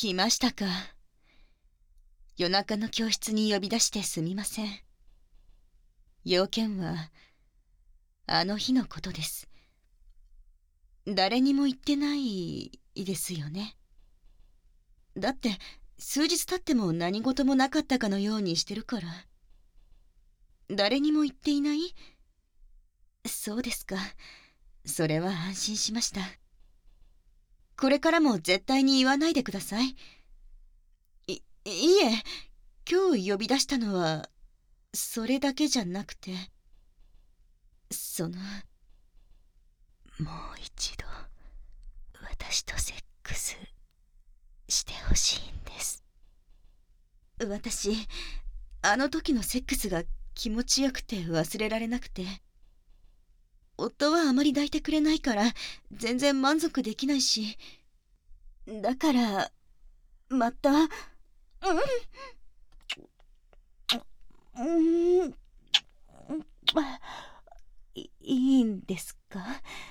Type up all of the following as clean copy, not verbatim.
来ましたか。夜中の教室に呼び出してすみません。用件はあの日のことです。誰にも言ってないですよね。だって数日経っても何事もなかったかのようにしてるから。誰にも言っていない？そうですか。それは安心しました。これからも絶対に言わないでください。いえ、今日呼び出したのはそれだけじゃなくて、もう一度私とセックスしてほしいんです。私、あの時のセックスが気持ちよくて忘れられなくて、夫はあまり抱いてくれないから全然満足できないし、だからまたいいんですか？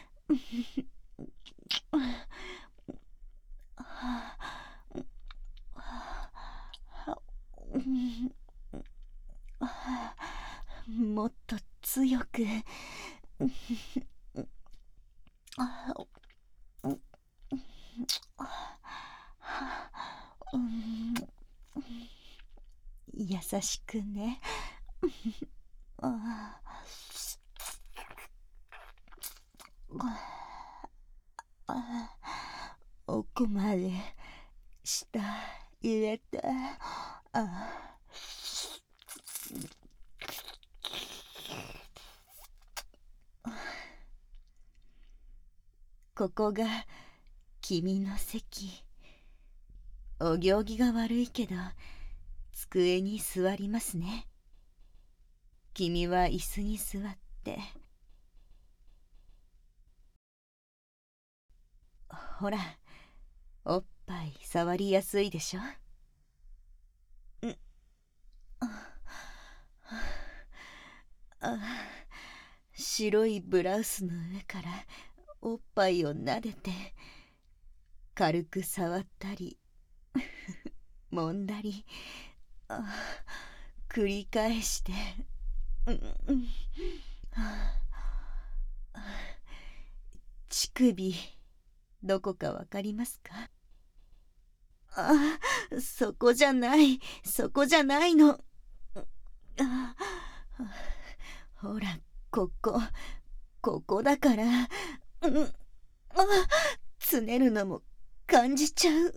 もっと強く優しくね。奥まで舌入れて。ここが君の席。お行儀が悪いけど机に座りますね。君は椅子に座って。ほら、おっぱい触りやすいでしょ。白いブラウスの上からおっぱいを撫でて、軽く触ったり揉んだり繰り返して、乳首どこかわかりますか？そこじゃない、そこじゃないの。ほら、ここだから。つねるのも感じちゃう。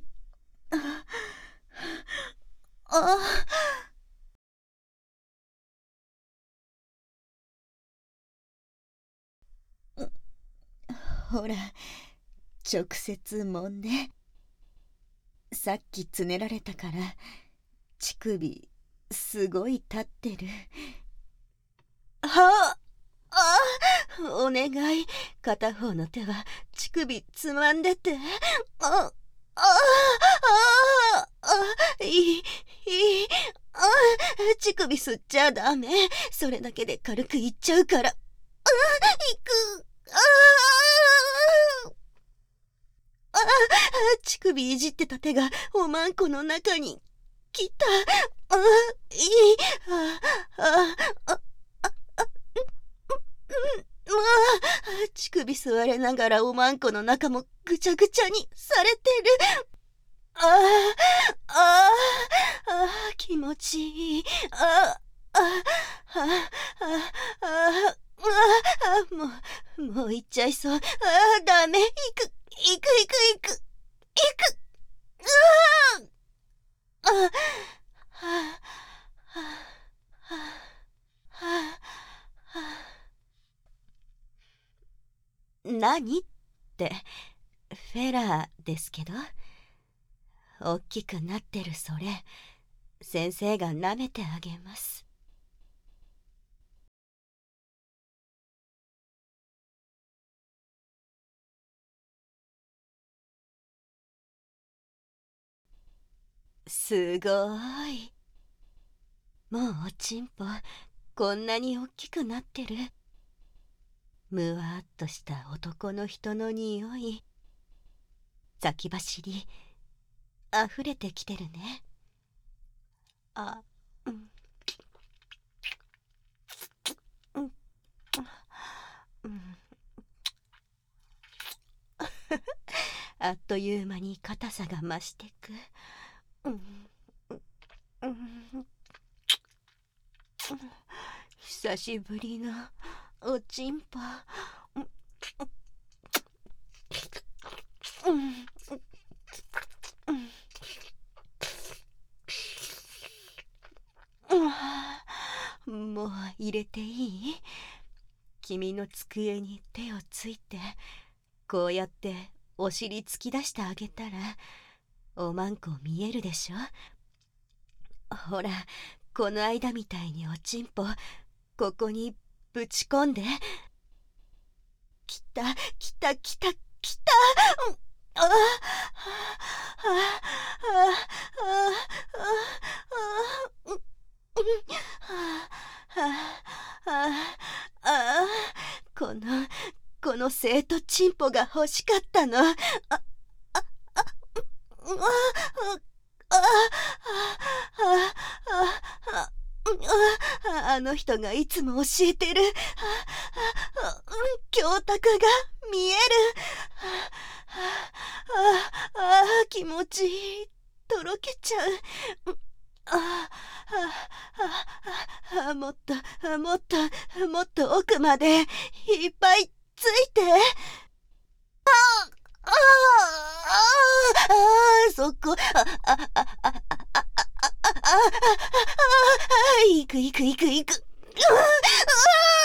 ほら、直接揉んで。さっきつねられたから乳首すごい立ってる。お願い、片方の手は乳首つまんでて。いい、乳首吸っちゃダメ。それだけで軽くいっちゃうから。いく。乳首いじってた手がおまんこの中に来た。乳首吸われながらおまんこの中もぐちゃぐちゃにされてる。気持ちいい。もう行っちゃいそう。ダメ。行く。何ってフェラーですけど。大きくなってるそれ、先生が舐めてあげます。すごい。もうおちんぽこんなに大きくなってる。むわっとした男の人の匂い。先走りあふれてきてるね。あ、うん。うん。うん。あっという間に硬さが増してく。うん。うん。久しぶりのおちんぽ。うん。うん。もう入れていい？君の机に手をついて、こうやってお尻突き出してあげたらおまんこ見えるでしょ。ほら、この間みたいにおちんぽここにぶち込んで。きたきたきたきた。ああああ、この生徒チンポが欲しかったの。あの人がいつも教えてる教託が見える。気持ちいい。とろけちゃう。もっともっともっと奥までいっぱいついて。そこ。いくいくいくいく。